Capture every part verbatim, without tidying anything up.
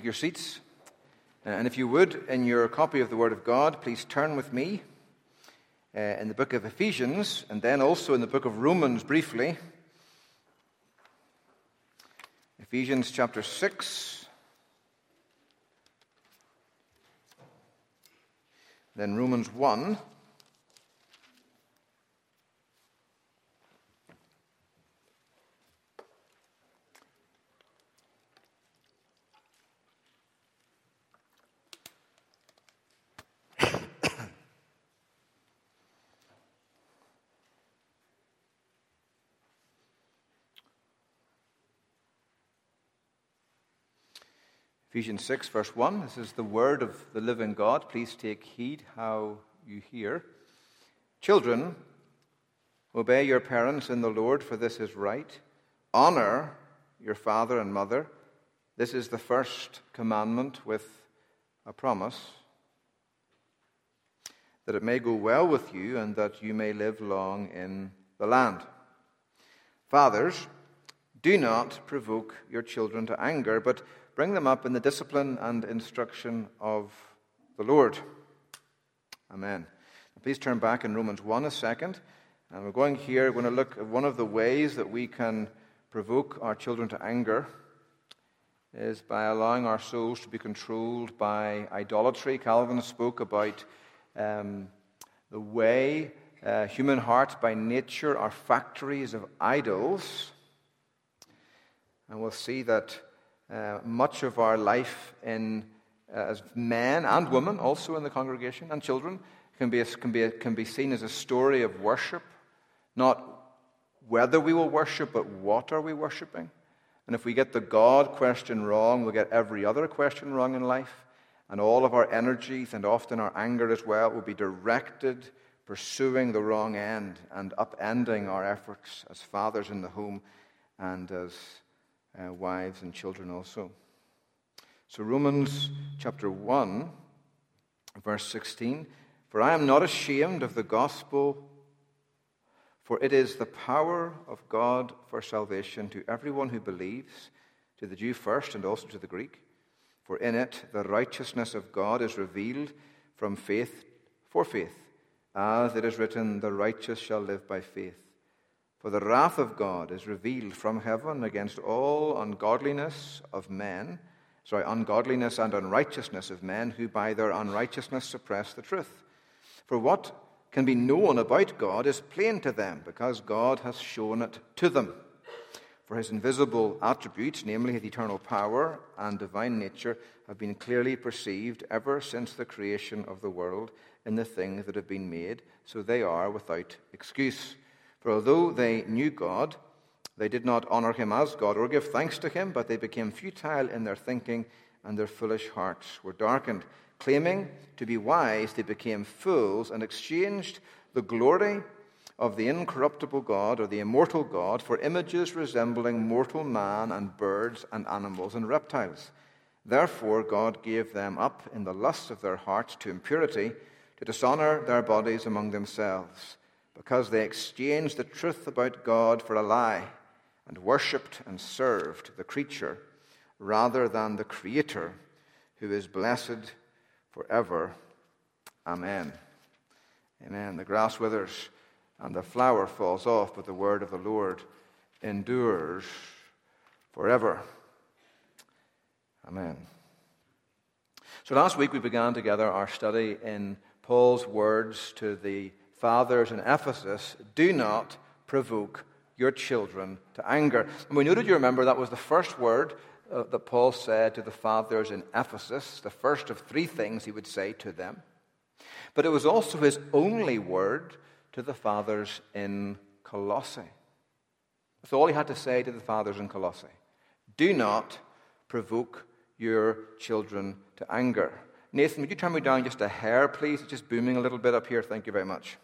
your seats. Uh, and if you would, in your copy of the Word of God, please turn with me uh, in the book of Ephesians, and then also in the book of Romans briefly. Ephesians chapter six. Then Romans one. Ephesians six, verse one, this is the word of the living God. Please take heed how you hear. Children, obey your parents in the Lord, for this is right. Honor your father and mother. This is the first commandment with a promise, that it may go well with you and that you may live long in the land. Fathers, do not provoke your children to anger, but bring them up in the discipline and instruction of the Lord. Amen. Please turn back in Romans one a second. And we're going here, we're going to look at one of the ways that we can provoke our children to anger is by allowing our souls to be controlled by idolatry. Calvin spoke about um, the way uh, human hearts by nature are factories of idols. And we'll see that Uh, much of our life in uh, as men and women, also in the congregation, and children, can be, a, can, be a, can be seen as a story of worship. Not whether we will worship, but what are we worshiping? And if we get the God question wrong, we'll get every other question wrong in life. And all of our energies, and often our anger as well, will be directed pursuing the wrong end and upending our efforts as fathers in the home and as Uh, wives and children also. So Romans chapter one, verse sixteen, for I am not ashamed of the gospel, for it is the power of God for salvation to everyone who believes, to the Jew first and also to the Greek. For in it the righteousness of God is revealed from faith for faith, as it is written, the righteous shall live by faith. For the wrath of God is revealed from heaven against all ungodliness of men, sorry, ungodliness and unrighteousness of men who by their unrighteousness suppress the truth. For what can be known about God is plain to them, because God has shown it to them. For his invisible attributes, namely his eternal power and divine nature, have been clearly perceived ever since the creation of the world in the things that have been made, so they are without excuse. For although they knew God, they did not honor him as God or give thanks to him, but they became futile in their thinking, and their foolish hearts were darkened. Claiming to be wise, they became fools and exchanged the glory of the incorruptible God or the immortal God for images resembling mortal man and birds and animals and reptiles. Therefore God gave them up in the lust of their hearts to impurity, to dishonor their bodies among themselves, because they exchanged the truth about God for a lie, and worshipped and served the creature rather than the Creator, who is blessed forever. Amen. Amen. The grass withers and the flower falls off, but the word of the Lord endures forever. Amen. So last week we began together our study in Paul's words to the fathers in Ephesus, do not provoke your children to anger. And we noted, you remember, that was the first word uh, that Paul said to the fathers in Ephesus, the first of three things he would say to them. But it was also his only word to the fathers in Colossae. That's all he had to say to the fathers in Colossae. Do not provoke your children to anger. Nathan, would you turn me down just a hair, please? It's just booming a little bit up here. Thank you very much.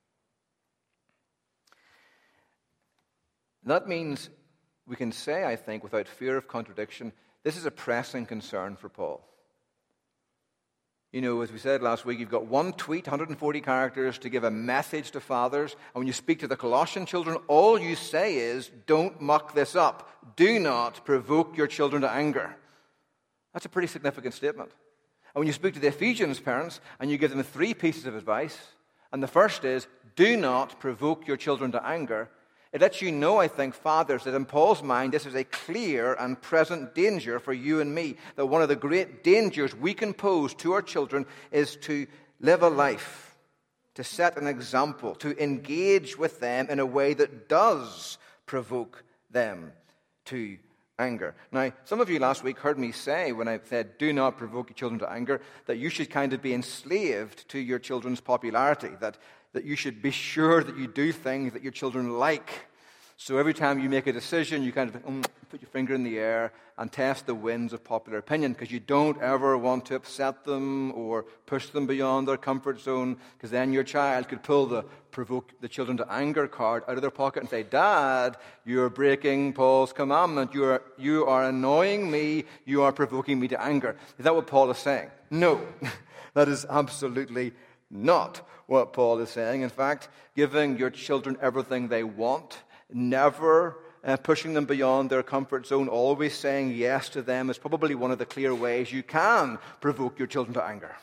That means we can say, I think, without fear of contradiction, this is a pressing concern for Paul. You know, as we said last week, you've got one tweet, one hundred forty characters, to give a message to fathers. And when you speak to the Colossian children, all you say is, don't muck this up. Do not provoke your children to anger. That's a pretty significant statement. And when you speak to the Ephesians parents and you give them three pieces of advice, and the first is, do not provoke your children to anger, it lets you know, I think, fathers, that in Paul's mind, this is a clear and present danger for you and me. That one of the great dangers we can pose to our children is to live a life, to set an example, to engage with them in a way that does provoke them to anger. Now, some of you last week heard me say, when I said, do not provoke your children to anger, that you should kind of be enslaved to your children's popularity, that that you should be sure that you do things that your children like. So every time you make a decision, you kind of um, put your finger in the air and test the winds of popular opinion, because you don't ever want to upset them or push them beyond their comfort zone, because then your child could pull the provoke the children to anger card out of their pocket and say, Dad, you're breaking Paul's commandment. You are, you are annoying me. You are provoking me to anger. Is that what Paul is saying? No, that is absolutely not what Paul is saying. In fact, giving your children everything they want, never uh, pushing them beyond their comfort zone, always saying yes to them is probably one of the clear ways you can provoke your children to anger.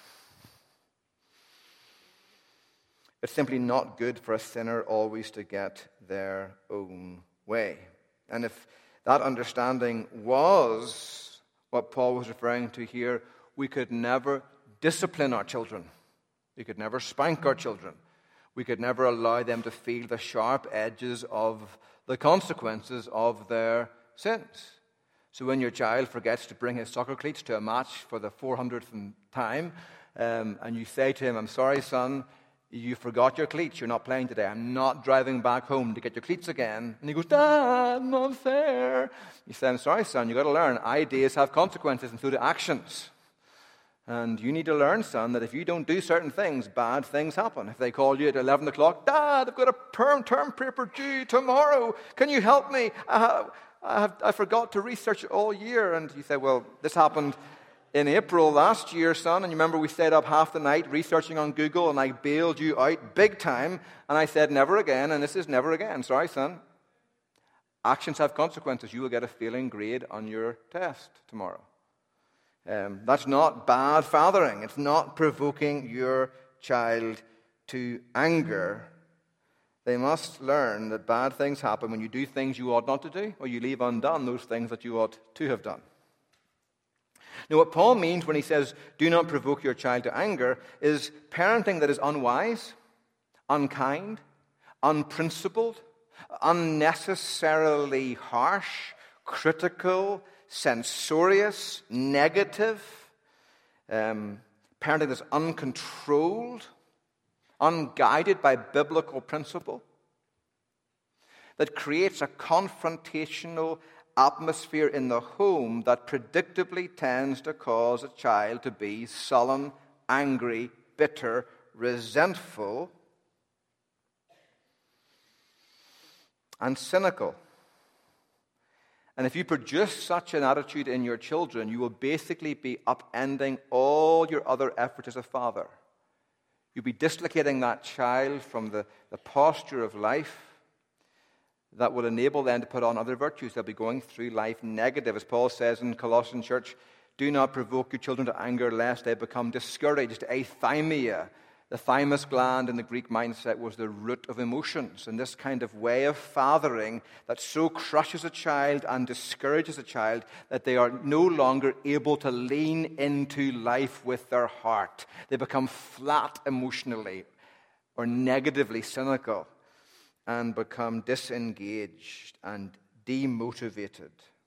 It's simply not good for a sinner always to get their own way. And if that understanding was what Paul was referring to here, we could never discipline our children. We could never spank our children. We could never allow them to feel the sharp edges of the consequences of their sins. So when your child forgets to bring his soccer cleats to a match for the four hundredth time, um, and you say to him, I'm sorry, son, you forgot your cleats. You're not playing today. I'm not driving back home to get your cleats again. And he goes, Dad, not fair. You say, I'm sorry, son, you've got to learn. Ideas have consequences, and so do actions. And you need to learn, son, that if you don't do certain things, bad things happen. If they call you at eleven o'clock, Dad, I've got a perm term paper due tomorrow. Can you help me? I, have, I, have, I forgot to research it all year. And you say, well, this happened in April last year, son. And you remember we stayed up half the night researching on Google, and I bailed you out big time. And I said, never again. And this is never again. Sorry, son. Actions have consequences. You will get a failing grade on your test tomorrow. Um, that's not bad fathering. It's not provoking your child to anger. They must learn that bad things happen when you do things you ought not to do, or you leave undone those things that you ought to have done. Now, what Paul means when he says, do not provoke your child to anger, is parenting that is unwise, unkind, unprincipled, unnecessarily harsh, critical, censorious, negative, um, parenting that's uncontrolled, unguided by biblical principle, that creates a confrontational atmosphere in the home that predictably tends to cause a child to be sullen, angry, bitter, resentful, and cynical. And if you produce such an attitude in your children, you will basically be upending all your other efforts as a father. You'll be dislocating that child from the, the posture of life that will enable them to put on other virtues. They'll be going through life negative. As Paul says in Colossian church, do not provoke your children to anger lest they become discouraged. Athymia. The thymus gland in the Greek mindset was the root of emotions. And this kind of way of fathering that so crushes a child and discourages a child that they are no longer able to lean into life with their heart. They become flat emotionally or negatively cynical and become disengaged and demotivated.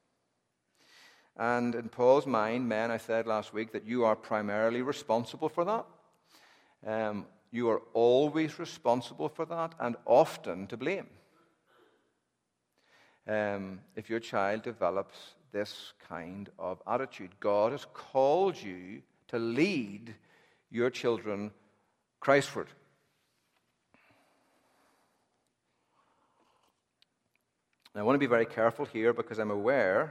And in Paul's mind, men, I said last week that you are primarily responsible for that. Um, you are always responsible for that and often to blame. Um, if your child develops this kind of attitude, God has called you to lead your children Christward. Now, I want to be very careful here because I'm aware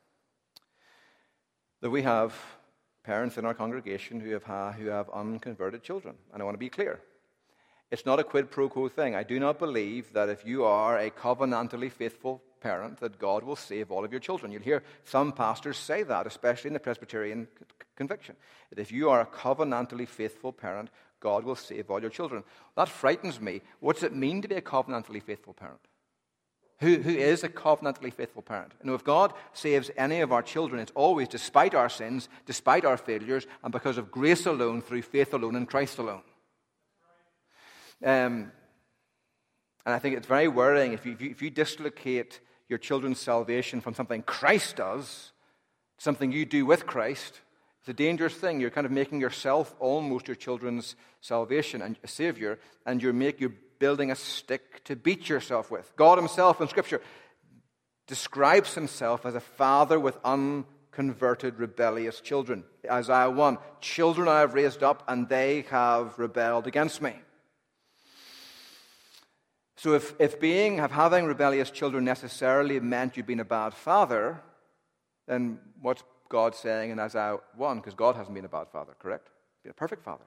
that we have parents in our congregation who have, ha- who have unconverted children. And I want to be clear. It's not a quid pro quo thing. I do not believe that if you are a covenantally faithful parent, that God will save all of your children. You'll hear some pastors say that, especially in the Presbyterian conviction, that if you are a covenantally faithful parent, God will save all your children. That frightens me. What does it mean to be a covenantally faithful parent? Who, who is a covenantally faithful parent? You know, if God saves any of our children, it's always despite our sins, despite our failures, and because of grace alone, through faith alone, in Christ alone. Um, and I think it's very worrying if you, if you, if you dislocate your children's salvation from something Christ does, something you do with Christ. It's a dangerous thing. You're kind of making yourself almost your children's salvation and a savior, and you're make you're building a stick to beat yourself with. God himself in Scripture describes himself as a father with unconverted, rebellious children. Isaiah one, children I have raised up, and they have rebelled against me. So if, if being, have having rebellious children necessarily meant you being a bad father, then what's God saying in Isaiah one? Because God hasn't been a bad father, correct? He's been a perfect father.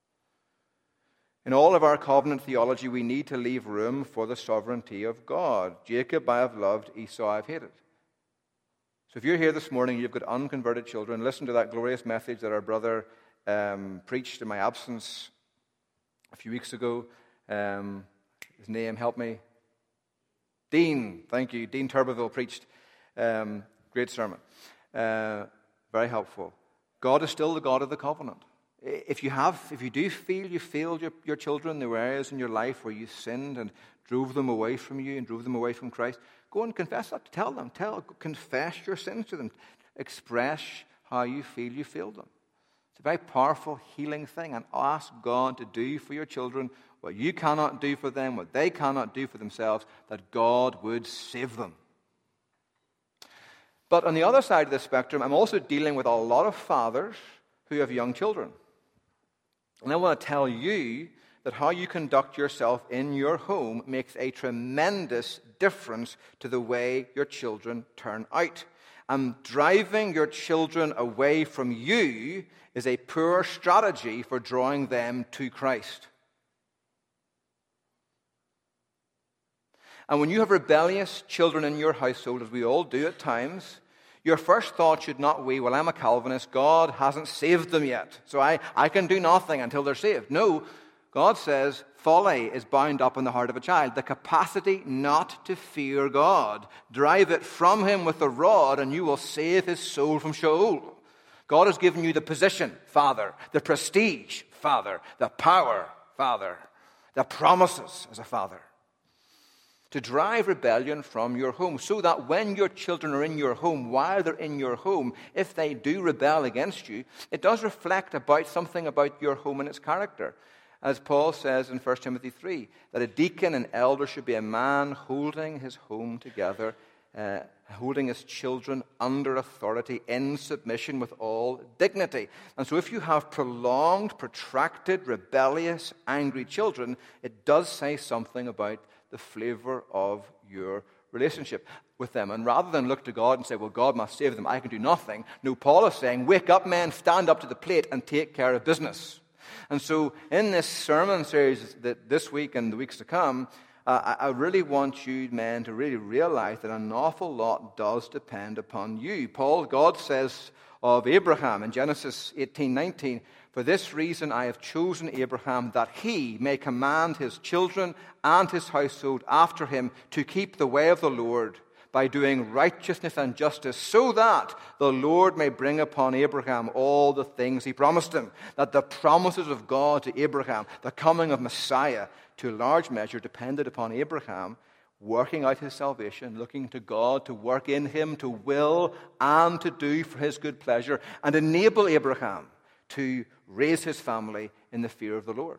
In all of our covenant theology, we need to leave room for the sovereignty of God. Jacob I have loved, Esau I have hated. So if you're here this morning, you've got unconverted children, listen to that glorious message that our brother um, preached in my absence a few weeks ago. Um, his name, help me. Dean, thank you. Dean Turbeville preached. Um, great sermon. Uh, very helpful. God is still the God of the covenant. If you have, if you do feel you failed your, your children, there were areas in your life where you sinned and drove them away from you and drove them away from Christ, go and confess that. Tell them. Tell, confess your sins to them. Express how you feel you failed them. It's a very powerful healing thing, and ask God to do for your children what you cannot do for them, what they cannot do for themselves, that God would save them. But on the other side of the spectrum, I'm also dealing with a lot of fathers who have young children. And I want to tell you that how you conduct yourself in your home makes a tremendous difference to the way your children turn out. And driving your children away from you is a poor strategy for drawing them to Christ. And when you have rebellious children in your household, as we all do at times, your first thought should not be, well, I'm a Calvinist, God hasn't saved them yet, so I, I can do nothing until they're saved. No, God says folly is bound up in the heart of a child. The capacity not to fear God. Drive it from him with the rod, and you will save his soul from Sheol. God has given you the position, Father, the prestige, Father, the power, Father, the promises as a father, to drive rebellion from your home, so that when your children are in your home, while they're in your home, if they do rebel against you, it does reflect about something about your home and its character. As Paul says in First Timothy three, that a deacon and elder should be a man holding his home together, uh, holding his children under authority in submission with all dignity. And so if you have prolonged, protracted, rebellious, angry children, it does say something about the flavor of your relationship with them. And rather than look to God and say, well, God must save them, I can do nothing. No, Paul is saying, wake up, men, stand up to the plate and take care of business. And so in this sermon series that this week and the weeks to come, uh, I really want you, men, to really realize that an awful lot does depend upon you. Paul, God says of Abraham in Genesis eighteen nineteen, for this reason I have chosen Abraham, that he may command his children and his household after him to keep the way of the Lord by doing righteousness and justice, so that the Lord may bring upon Abraham all the things he promised him. That the promises of God to Abraham, the coming of Messiah, to a large measure depended upon Abraham working out his salvation, looking to God to work in him, to will and to do for his good pleasure, and enable Abraham to raise his family in the fear of the Lord.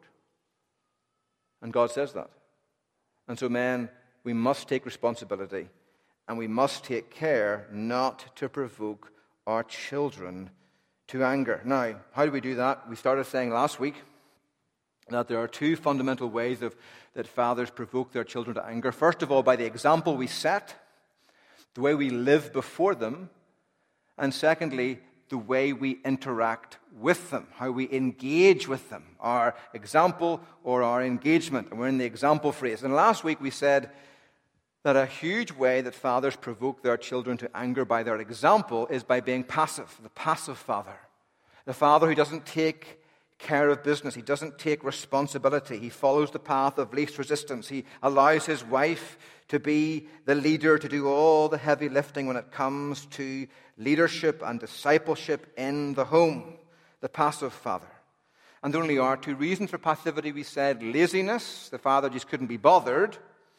And God says that. And so, men, we must take responsibility, and we must take care not to provoke our children to anger. Now, how do we do that? We started saying last week that there are two fundamental ways of, that fathers provoke their children to anger. First of all, by the example we set, the way we live before them, and secondly, the way we interact with them, how we engage with them, our example or our engagement. And we're in the example phrase. And last week we said that a huge way that fathers provoke their children to anger by their example is by being passive, the passive father. The father who doesn't take care of business. He doesn't take responsibility. He follows the path of least resistance. He allows his wife to be the leader, to do all the heavy lifting when it comes to leadership and discipleship in the home. The passive father. And there only are two reasons for passivity, we said. Laziness, the father just couldn't be bothered,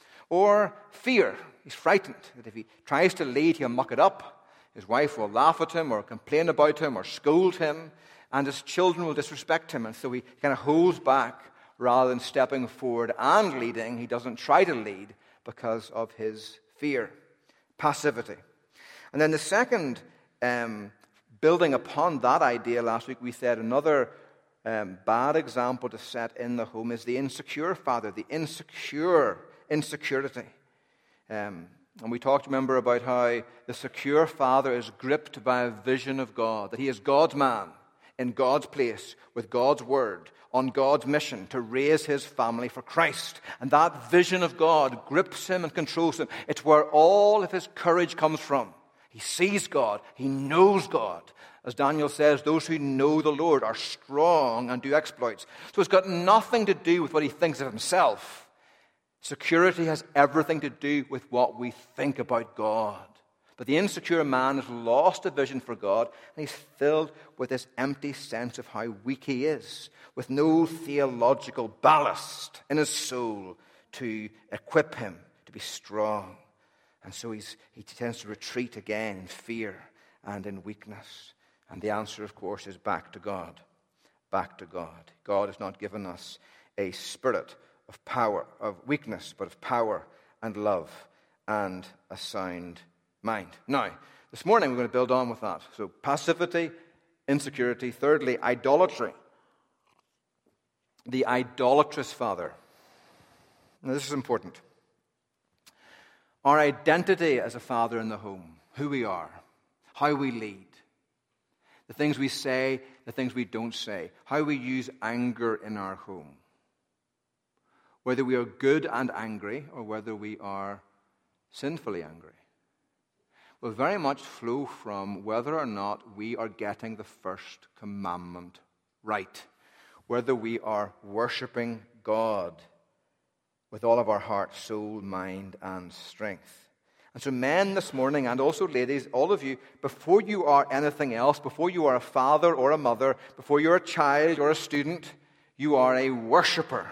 or fear. He's frightened that if he tries to lead, he'll muck it up. His wife will laugh at him or complain about him or scold him, and his children will disrespect him. And so he kind of holds back rather than stepping forward and leading. He doesn't try to lead because of his fear. Passivity. And then the second, um, building upon that idea last week, we said another um, bad example to set in the home is the insecure father, the insecure insecurity. Um, and we talked, remember, about how the secure father is gripped by a vision of God, that he is God's man, in God's place, with God's word, on God's mission to raise his family for Christ. And that vision of God grips him and controls him. It's where all of his courage comes from. He sees God. He knows God. As Daniel says, those who know the Lord are strong and do exploits. So it's got nothing to do with what he thinks of himself. Security has everything to do with what we think about God. But the insecure man has lost a vision for God, and he's filled with this empty sense of how weak he is, with no theological ballast in his soul to equip him to be strong. And so he's, he tends to retreat again in fear and in weakness. And the answer, of course, is back to God. Back to God. God has not given us a spirit of power, of weakness, but of power and love and a sound mind. Now, this morning we're going to build on with that. So passivity, insecurity. Thirdly, idolatry. The idolatrous father. Now, this is important. Our identity as a father in the home, who we are, how we lead, the things we say, the things we don't say, how we use anger in our home. Whether we are good and angry or whether we are sinfully angry, will very much flow from whether or not we are getting the first commandment right, whether we are worshiping God with all of our heart, soul, mind, and strength. And so men this morning, and also ladies, all of you, before you are anything else, before you are a father or a mother, before you're a child or a student, you are a worshiper.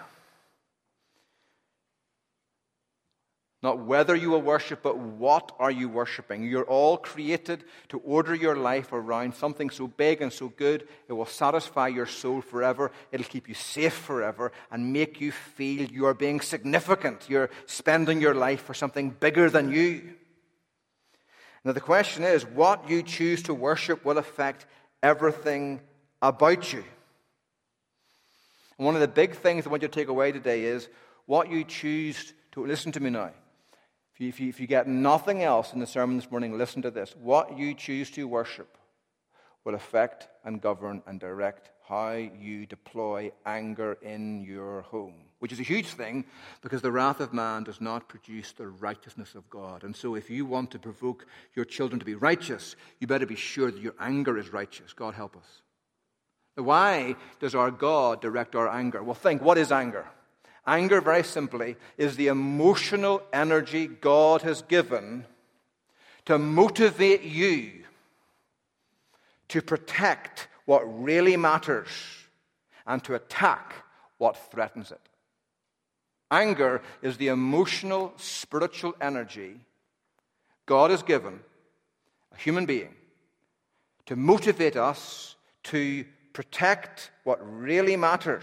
Not whether you will worship, but what are you worshiping? You're all created to order your life around something so big and so good, it will satisfy your soul forever, it'll keep you safe forever, and make you feel you are being significant. You're spending your life for something bigger than you. Now the question is, what you choose to worship will affect everything about you. And one of the big things I want you to take away today is what you choose to, listen to me now. If you, if you get nothing else in the sermon this morning, listen to this. What you choose to worship will affect and govern and direct how you deploy anger in your home, which is a huge thing because the wrath of man does not produce the righteousness of God. And so if you want to provoke your children to be righteous, you better be sure that your anger is righteous. God help us. Why does our God direct our anger? Well, think, what is anger? Anger, very simply, is the emotional energy God has given to motivate you to protect what really matters and to attack what threatens it. Anger is the emotional, spiritual energy God has given a human being to motivate us to protect what really matters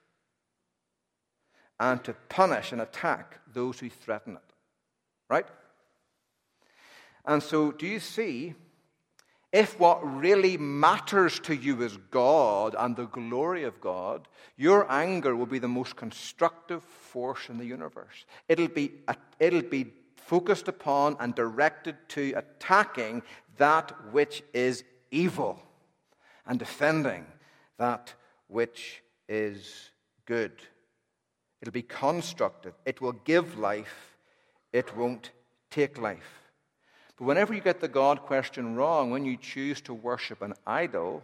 and to punish and attack those who threaten it. Right? And so, do you see, if what really matters to you is God and the glory of God, your anger will be the most constructive force in the universe. It'll be, it'll be focused upon and directed to attacking that which is evil. and defending that which is good. It'll be constructive. It will give life. It won't take life. But whenever you get the God question wrong, when you choose to worship an idol,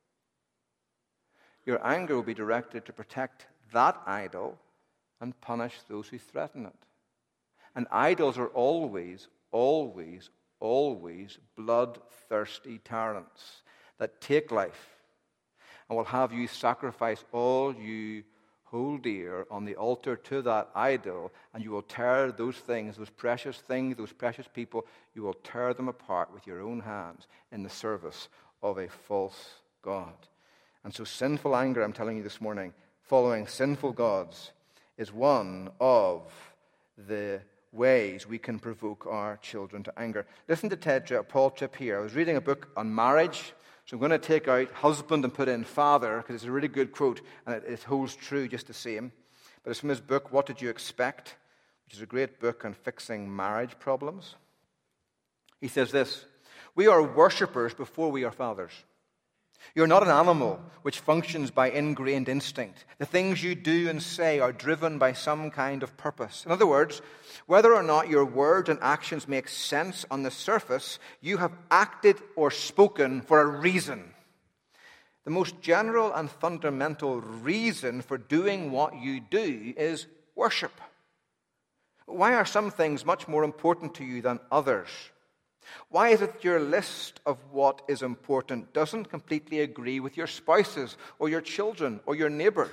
your anger will be directed to protect that idol and punish those who threaten it. And idols are always, always, always bloodthirsty tyrants that take life and will have you sacrifice all you hold dear on the altar to that idol, and you will tear those things, those precious things, those precious people, you will tear them apart with your own hands in the service of a false god. And so sinful anger, I'm telling you this morning, following sinful gods, is one of the ways we can provoke our children to anger. Listen to Ted, uh, Paul Tripp here. I was reading a book on marriage, so I'm going to take out husband and put in father, because it's a really good quote, and it, it holds true just the same. But it's from his book, What Did You Expect?, which is a great book on fixing marriage problems. He says this: we are worshippers before we are fathers. You're not an animal which functions by ingrained instinct. The things you do and say are driven by some kind of purpose. In other words, whether or not your words and actions make sense on the surface, you have acted or spoken for a reason. The most general and fundamental reason for doing what you do is worship. Why are some things much more important to you than others? Why is it your list of what is important doesn't completely agree with your spouses or your children or your neighbors?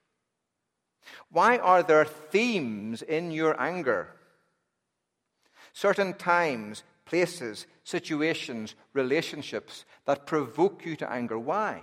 Why are there themes in your anger? Certain times, places, situations, relationships that provoke you to anger. Why?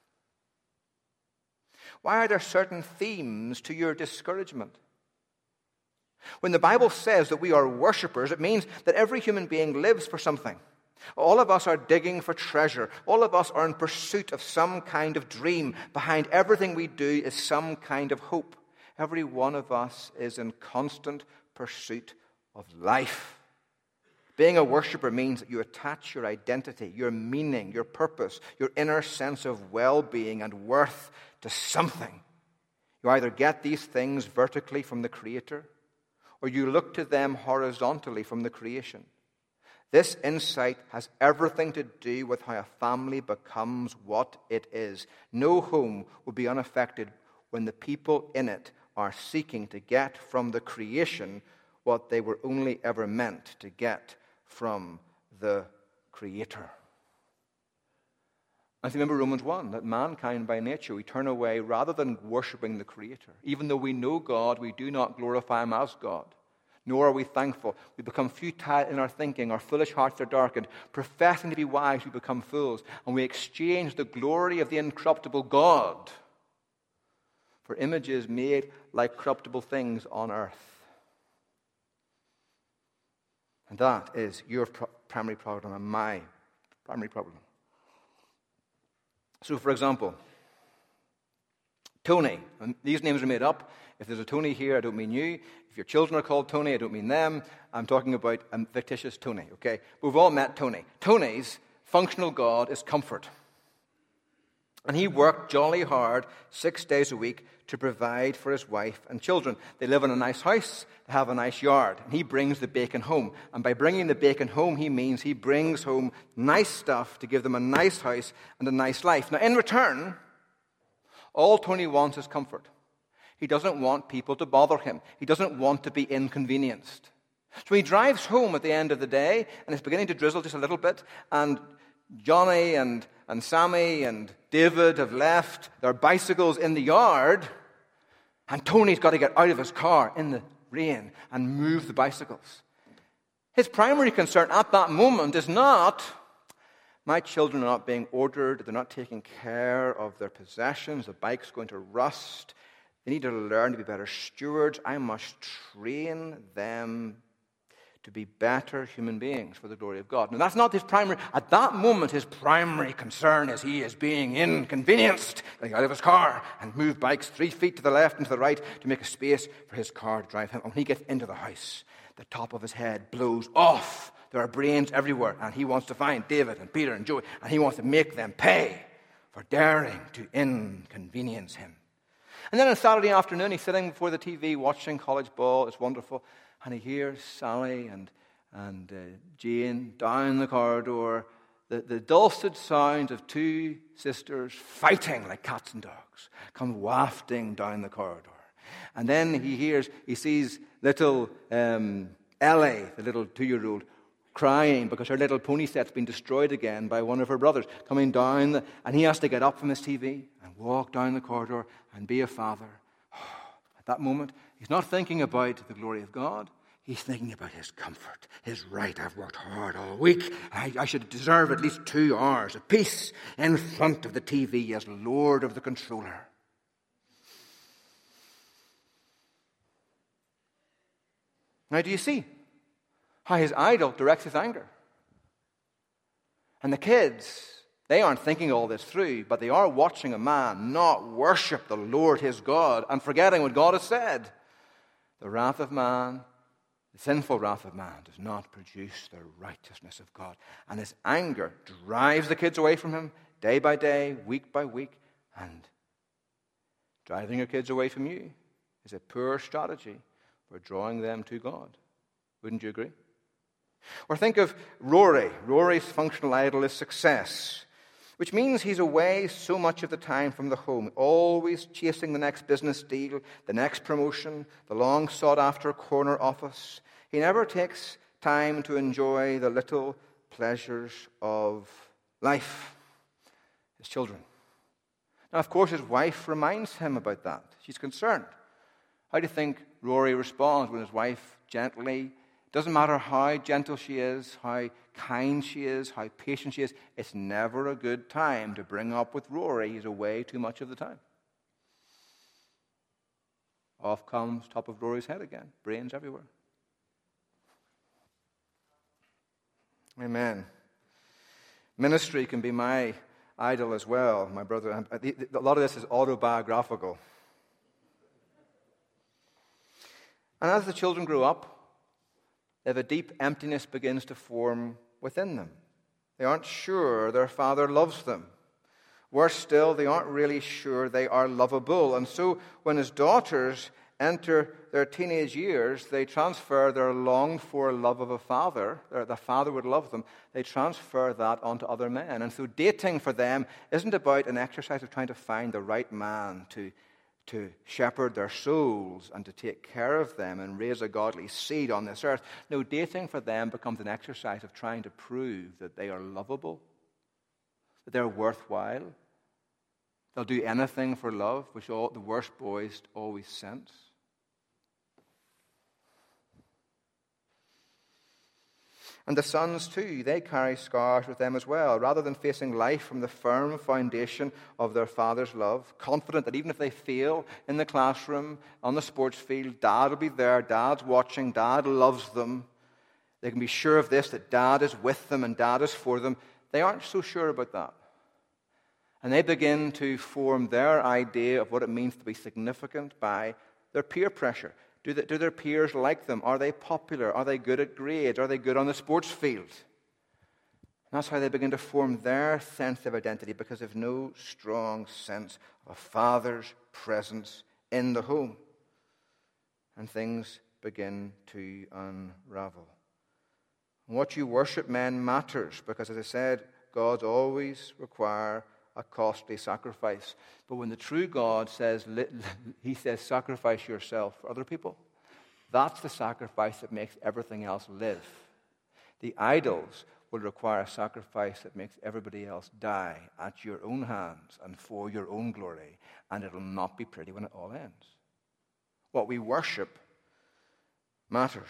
Why are there certain themes to your discouragement? When the Bible says that we are worshippers, it means that every human being lives for something. All of us are digging for treasure. All of us are in pursuit of some kind of dream. Behind everything we do is some kind of hope. Every one of us is in constant pursuit of life. Being a worshipper means that you attach your identity, your meaning, your purpose, your inner sense of well-being and worth to something. You either get these things vertically from the Creator, or you look to them horizontally from the creation. This insight has everything to do with how a family becomes what it is. No home will be unaffected when the people in it are seeking to get from the creation what they were only ever meant to get from the Creator. And remember Romans one, that mankind by nature, we turn away rather than worshiping the Creator. Even though we know God, we do not glorify Him as God. Nor are we thankful. We become futile in our thinking. Our foolish hearts are darkened. Professing to be wise, we become fools. And we exchange the glory of the incorruptible God for images made like corruptible things on earth. And that is your pro- primary problem and my primary problem. So, for example, Tony. And these names are made up. If there's a Tony here, I don't mean you. If your children are called Tony, I don't mean them. I'm talking about a fictitious Tony, okay? We've all met Tony. Tony's functional God is comfort. And he worked jolly hard six days a week to provide for his wife and children. They live in a nice house. They have a nice yard. And he brings the bacon home. And by bringing the bacon home, he means he brings home nice stuff to give them a nice house and a nice life. Now, in return, all Tony wants is comfort. He doesn't want people to bother him. He doesn't want to be inconvenienced. So he drives home at the end of the day, and it's beginning to drizzle just a little bit, and Johnny and, and Sammy and David have left their bicycles in the yard, and Tony's got to get out of his car in the rain and move the bicycles. His primary concern at that moment is not, my children are not being ordered, they're not taking care of their possessions, the bike's going to rust. They need to learn to be better stewards. I must train them to be better human beings for the glory of God. Now, that's not his primary. At that moment, his primary concern is he is being inconvenienced. Getting out of his car and move bikes three feet to the left and to the right to make a space for his car to drive him. And when he gets into the house, the top of his head blows off. There are brains everywhere. And he wants to find David and Peter and Joey. And he wants to make them pay for daring to inconvenience him. And then on Saturday afternoon, he's sitting before the T V watching college ball. It's wonderful. And he hears Sally and, and uh, Jane down the corridor, the, the dulcet sounds of two sisters fighting like cats and dogs come wafting down the corridor. And then he hears, he sees little um, Ellie, the little two-year-old, crying because her little pony set's been destroyed again by one of her brothers, coming down, the, and he has to get up from his T V and walk down the corridor and be a father. At that moment, he's not thinking about the glory of God. He's thinking about his comfort, his right. I've worked hard all week. I, I should deserve at least two hours of peace in front of the T V as Lord of the controller. Now, do you see how his idol directs his anger? And the kids, they aren't thinking all this through, but they are watching a man not worship the Lord his God and forgetting what God has said. The wrath of man, the sinful wrath of man, does not produce the righteousness of God. And his anger drives the kids away from him day by day, week by week. And driving your kids away from you is a poor strategy for drawing them to God. Wouldn't you agree? Or think of Rory. Rory's functional idol is success, which means he's away so much of the time from the home, always chasing the next business deal, the next promotion, the long sought-after corner office. He never takes time to enjoy the little pleasures of life, his children. Now, of course, his wife reminds him about that. She's concerned. How do you think Rory responds when his wife gently, doesn't matter how gentle she is, how kind she is, how patient she is, it's never a good time to bring up with Rory. He's away too much of the time. Off comes top of Rory's head again. Brains everywhere. Amen. Ministry can be my idol as well, my brother. A lot of this is autobiographical. And as the children grow up, if a deep emptiness begins to form within them. They aren't sure their father loves them. Worse still, they aren't really sure they are lovable. And so when his daughters enter their teenage years, they transfer their longed-for love of a father, or the father would love them, they transfer that onto other men. And so dating for them isn't about an exercise of trying to find the right man to to shepherd their souls and to take care of them and raise a godly seed on this earth. No, dating for them becomes an exercise of trying to prove that they are lovable, that they're worthwhile. They'll do anything for love, which all the worst boys always sense. And the sons, too, they carry scars with them as well. Rather than facing life from the firm foundation of their father's love, confident that even if they fail in the classroom, on the sports field, Dad will be there, Dad's watching, Dad loves them. They can be sure of this, that Dad is with them and Dad is for them. They aren't so sure about that. And they begin to form their idea of what it means to be significant by their peer pressure. Do, the, do their peers like them? Are they popular? Are they good at grades? Are they good on the sports field? And that's how they begin to form their sense of identity, because they have no strong sense of a father's presence in the home. And things begin to unravel. And what you worship, men, matters, because, as I said, gods always require a costly sacrifice. But when the true God says, he says, sacrifice yourself for other people, that's the sacrifice that makes everything else live. The idols will require a sacrifice that makes everybody else die at your own hands and for your own glory, and it'll not be pretty when it all ends. What we worship matters.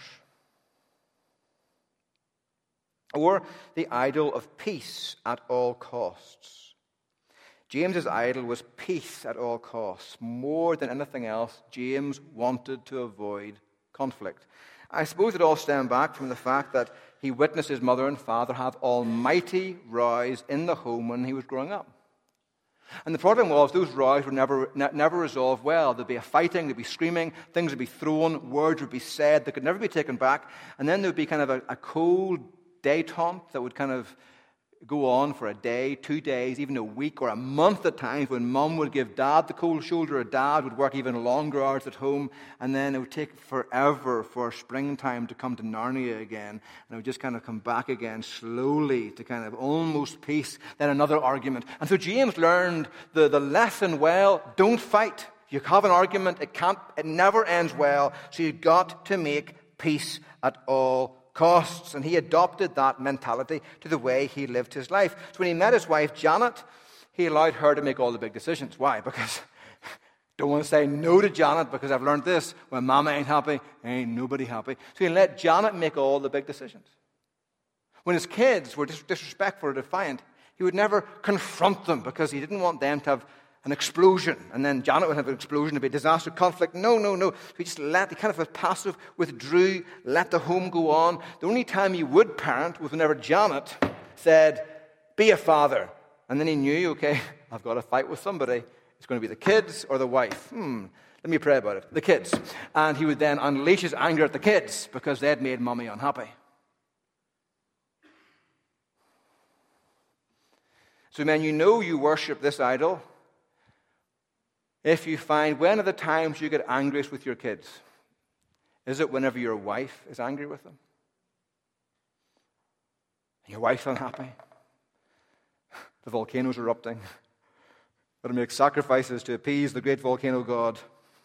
Or the idol of peace at all costs. James's idol was peace at all costs. More than anything else, James wanted to avoid conflict. I suppose it all stemmed back from the fact that he witnessed his mother and father have almighty rows in the home when he was growing up. And the problem was those rows were never, ne- never resolved well. There'd be a fighting, there'd be screaming, things would be thrown, words would be said that could never be taken back. And then there would be kind of a, a cold détente that would kind of go on for a day, two days, even a week or a month at times, when Mum would give Dad the cold shoulder, or Dad would work even longer hours at home, and then it would take forever for springtime to come to Narnia again, and it would just kind of come back again slowly to kind of almost peace, then another argument. And so James learned the, the lesson well: don't fight. If you have an argument, it can't, it never ends well, so you've got to make peace at all costs. And he adopted that mentality to the way he lived his life. So when he met his wife, Janet, he allowed her to make all the big decisions. Why? Because don't want to say no to Janet, because I've learned this: when Mama ain't happy, ain't nobody happy. So he let Janet make all the big decisions. When his kids were dis- disrespectful or defiant, he would never confront them, because he didn't want them to have an explosion, and then Janet would have an explosion, to be a disaster, conflict. No, no, no. He just let, he kind of was passive, withdrew, let the home go on. The only time he would parent was whenever Janet said, be a father. And then he knew, okay, I've got to fight with somebody. It's going to be the kids or the wife. Hmm, let me pray about it. The kids. And he would then unleash his anger at the kids because they had made Mommy unhappy. So, man, you know you worship this idol if you find, when are the times you get angriest with your kids? Is it whenever your wife is angry with them? Your wife's unhappy. The volcano's erupting. Got to make sacrifices to appease the great volcano god.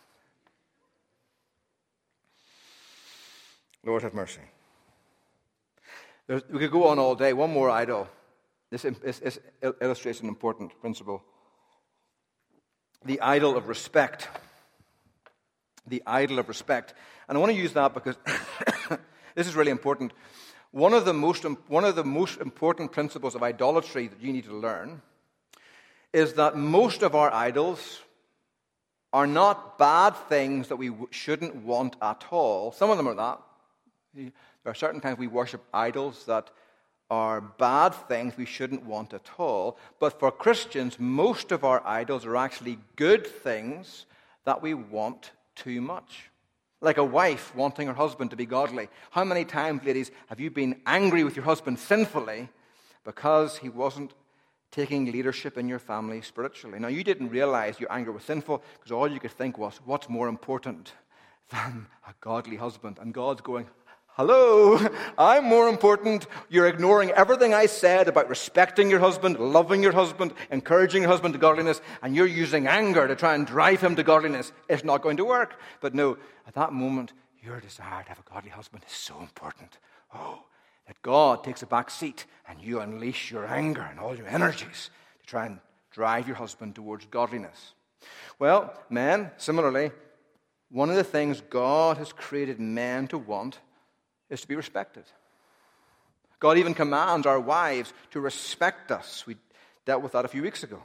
Lord have mercy. There's, we could go on all day. One more idol. This, this, this illustrates an important principle. The idol of respect. The idol of respect. And I want to use that because this is really important. One of the most one of the most important principles of idolatry that you need to learn is that most of our idols are not bad things that we shouldn't want at all. Some of them are that. There are certain times we worship idols that are bad things we shouldn't want at all. But for Christians, most of our idols are actually good things that we want too much. Like a wife wanting her husband to be godly. How many times, ladies, have you been angry with your husband sinfully because he wasn't taking leadership in your family spiritually? Now, you didn't realize your anger was sinful because all you could think was, what's more important than a godly husband? And God's going, hello, I'm more important. You're ignoring everything I said about respecting your husband, loving your husband, encouraging your husband to godliness, and you're using anger to try and drive him to godliness. It's not going to work. But no, at that moment, your desire to have a godly husband is so important. Oh, that God takes a back seat and you unleash your anger and all your energies to try and drive your husband towards godliness. Well, men, similarly, one of the things God has created men to want is to be respected. God even commands our wives to respect us. We dealt with that a few weeks ago.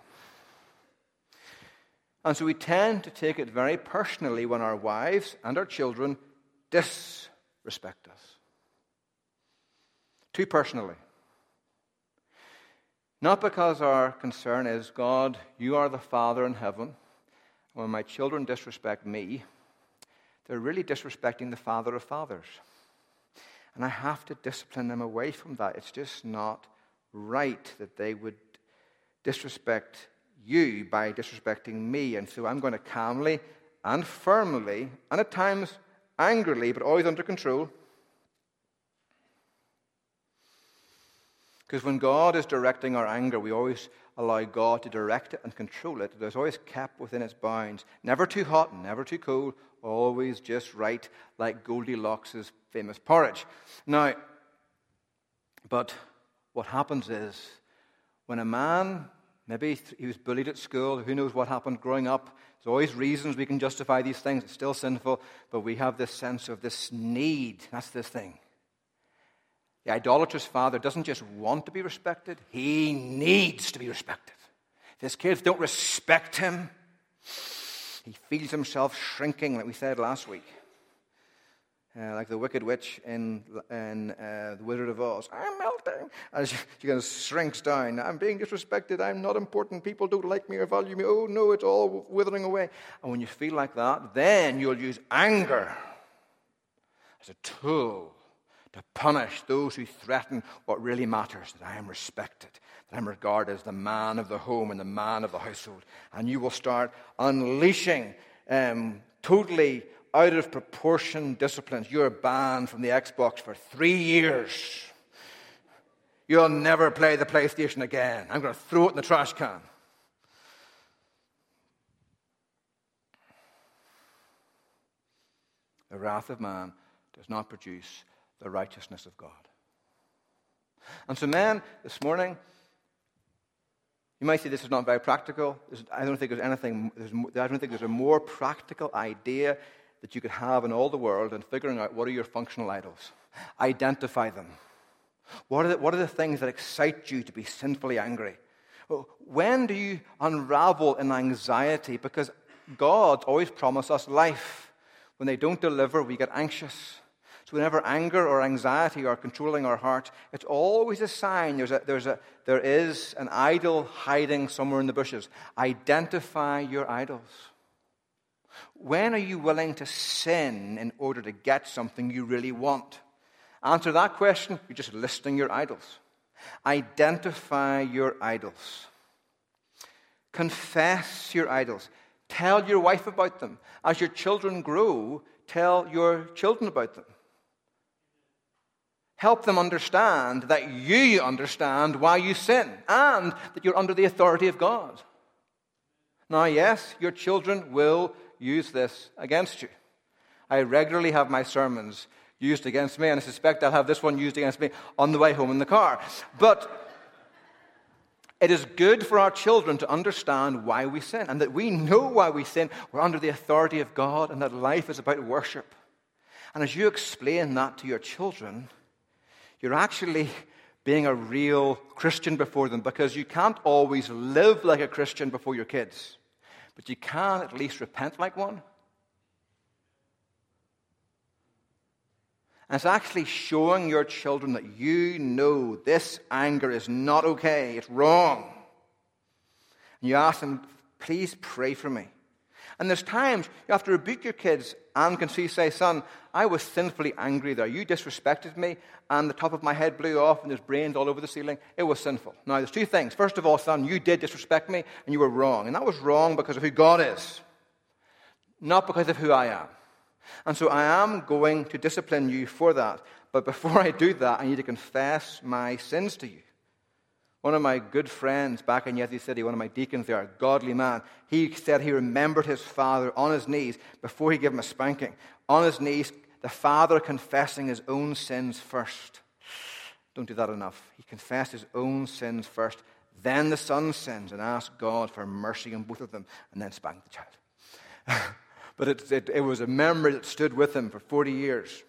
And so we tend to take it very personally when our wives and our children disrespect us. Too personally. Not because our concern is, God, you are the Father in heaven. When my children disrespect me, they're really disrespecting the Father of fathers. And I have to discipline them away from that. It's just not right that they would disrespect you by disrespecting me. And so I'm going to calmly and firmly, and at times angrily, but always under control. Because when God is directing our anger, we always allow God to direct it and control it. It's always kept within its bounds. Never too hot, never too cold, always just right, like Goldilocks' famous porridge. Now, but what happens is, when a man, maybe he was bullied at school, who knows what happened growing up, there's always reasons we can justify these things, it's still sinful, but we have this sense of this need, that's this thing. The idolatrous father doesn't just want to be respected, he needs to be respected. If his kids don't respect him, he feels himself shrinking, like we said last week. Uh, like the Wicked Witch in, in uh, The Wizard of Oz. I'm melting. As she, she kind of shrinks down. I'm being disrespected. I'm not important. People don't like me or value me. Oh, no, it's all withering away. And when you feel like that, then you'll use anger as a tool to punish those who threaten what really matters, that I am respected. I'm regarded as the man of the home and the man of the household. And you will start unleashing um, totally out of proportion disciplines. You're banned from the Xbox for three years. You'll never play the PlayStation again. I'm going to throw it in the trash can. The wrath of man does not produce the righteousness of God. And so, men, this morning, you might say this is not very practical. I don't think there's anything. There's, I don't think there's a more practical idea that you could have in all the world than figuring out what are your functional idols. Identify them. What are the, what are the things that excite you to be sinfully angry? Well, when do you unravel in anxiety? Because God always promised us life. When they don't deliver, we get anxious. So whenever anger or anxiety are controlling our heart, it's always a sign there's a, there's a, there is an idol hiding somewhere in the bushes. Identify your idols. When are you willing to sin in order to get something you really want? Answer that question, you're just listing your idols. Identify your idols. Confess your idols. Tell your wife about them. As your children grow, tell your children about them. Help them understand that you understand why you sin and that you're under the authority of God. Now, yes, your children will use this against you. I regularly have my sermons used against me, and I suspect I'll have this one used against me on the way home in the car. But it is good for our children to understand why we sin, and that we know why we sin. We're under the authority of God, and that life is about worship. And as you explain that to your children, you're actually being a real Christian before them, because you can't always live like a Christian before your kids, but you can at least repent like one. And it's actually showing your children that you know this anger is not okay, it's wrong. And you ask them, please pray for me. And there's times you have to rebuke your kids and can see, say, son, I was sinfully angry there. You disrespected me, and the top of my head blew off, and there's brains all over the ceiling. It was sinful. Now, there's two things. First of all, son, you did disrespect me, and you were wrong. And that was wrong because of who God is, not because of who I am. And so I am going to discipline you for that. But before I do that, I need to confess my sins to you. One of my good friends back in Yezi City, one of my deacons there, a godly man, he said he remembered his father on his knees before he gave him a spanking. On his knees, the father confessing his own sins first. Don't do that enough. He confessed his own sins first. Then the son sins and asked God for mercy on both of them, and then spanked the child. But it, it, it was a memory that stood with him for forty years.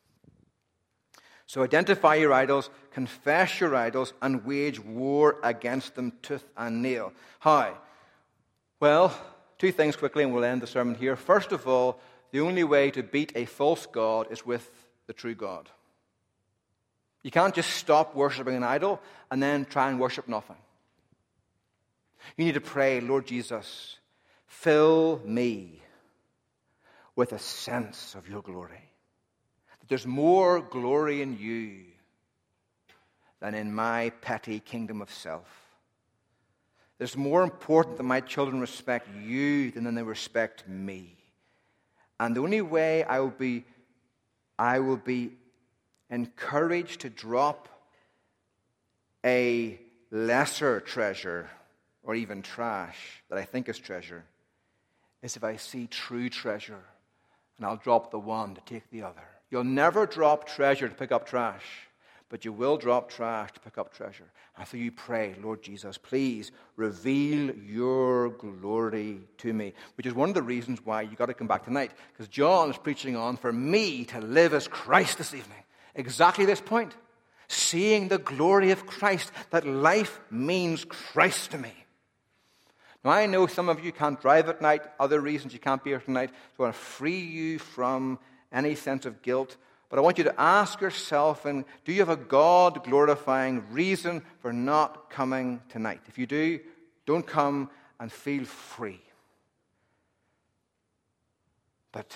So identify your idols, confess your idols, and wage war against them tooth and nail. How? Well, two things quickly, and we'll end the sermon here. First of all, the only way to beat a false god is with the true God. You can't just stop worshiping an idol and then try and worship nothing. You need to pray, Lord Jesus, fill me with a sense of your glory. That there's more glory in you than in my petty kingdom of self. It's more important that my children respect you than they respect me. And the only way I will be, I will be encouraged to drop a lesser treasure or even trash that I think is treasure is if I see true treasure, and I'll drop the one to take the other. You'll never drop treasure to pick up trash, but you will drop trash to pick up treasure. And so you pray, Lord Jesus, please reveal your glory to me, which is one of the reasons why you got to come back tonight, because John is preaching on for me to live as Christ this evening. Exactly this point. Seeing the glory of Christ, that life means Christ to me. Now, I know some of you can't drive at night, other reasons you can't be here tonight, so I want to free you from any sense of guilt. But I want you to ask yourself, and do you have a God-glorifying reason for not coming tonight? If you do, don't come and feel free. But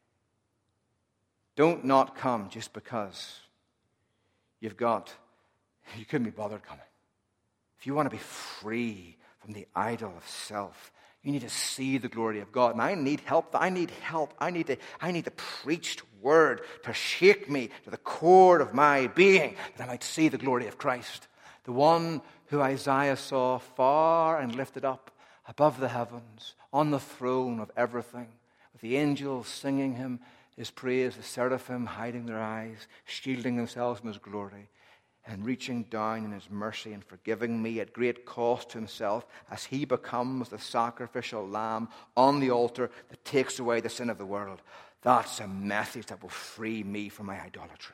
don't not come just because you've got, you couldn't be bothered coming. if you want to be free from the idol of self, you need to see the glory of God. And I need help. I need help. I need to, I need the preached word to shake me to the core of my being, that I might see the glory of Christ. The one who Isaiah saw far and lifted up above the heavens, on the throne of everything, with the angels singing him his praise, the seraphim hiding their eyes, shielding themselves from his glory, and reaching down in his mercy and forgiving me at great cost to himself as he becomes the sacrificial lamb on the altar that takes away the sin of the world. That's a message that will free me from my idolatry.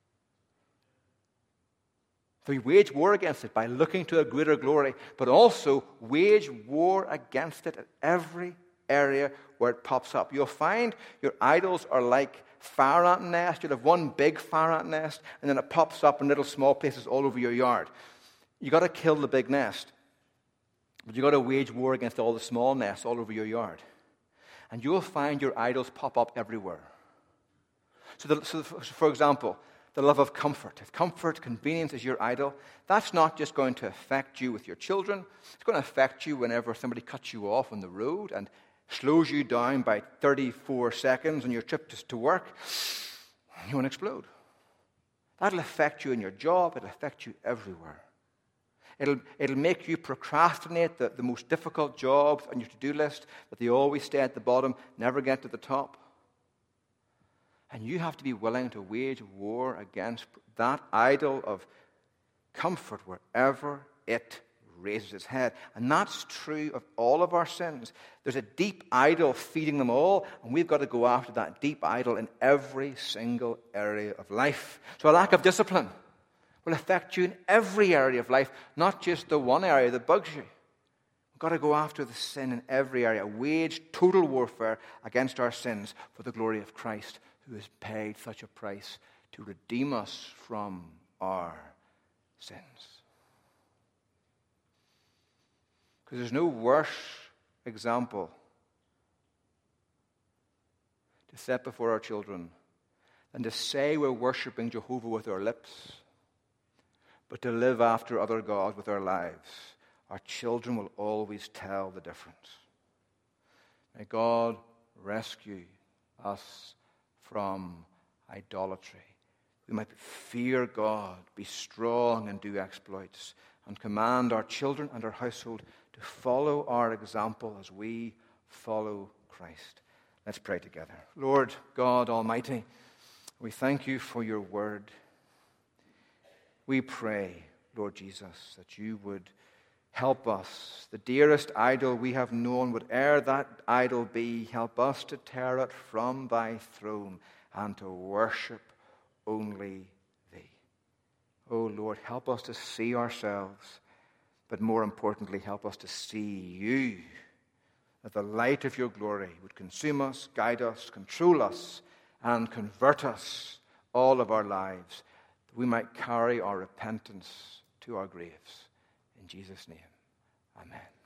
We wage war against it by looking to a greater glory, but also wage war against it at every area where it pops up. You'll find your idols are like fire ant nests. You'll have one big fire ant nest, and then it pops up in little small places all over your yard. You've got to kill the big nest, but you've got to wage war against all the small nests all over your yard. And you'll find your idols pop up everywhere. So, the, so for example, the love of comfort. If comfort, convenience is your idol, that's not just going to affect you with your children. It's going to affect you whenever somebody cuts you off on the road and slows you down by thirty-four seconds on your trip to, to work. You want to explode. That'll affect you in your job. It'll affect you everywhere. It'll, it'll make you procrastinate the, the most difficult jobs on your to-do list, that they always stay at the bottom, never get to the top. And you have to be willing to wage war against that idol of comfort wherever it raises its head. And that's true of all of our sins. There's a deep idol feeding them all, and we've got to go after that deep idol in every single area of life. So a lack of discipline will affect you in every area of life, not just the one area that bugs you. We've got to go after the sin in every area, wage total warfare against our sins for the glory of Christ, who has paid such a price to redeem us from our sins. Because there's no worse example to set before our children than to say we're worshiping Jehovah with our lips, but to live after other gods with our lives. Our children will always tell the difference. May God rescue us from idolatry. We might fear God, be strong and do exploits, and command our children and our household to follow our example as we follow Christ. Let's pray together. Lord God Almighty, we thank you for your word. We pray, Lord Jesus, that you would help us. The dearest idol we have known, whate'er that idol be, help us to tear it from thy throne and to worship only thee. Oh Lord, help us to see ourselves, but more importantly, help us to see you, that the light of your glory would consume us, guide us, control us, and convert us all of our lives, that we might carry our repentance to our graves. In Jesus' name, amen.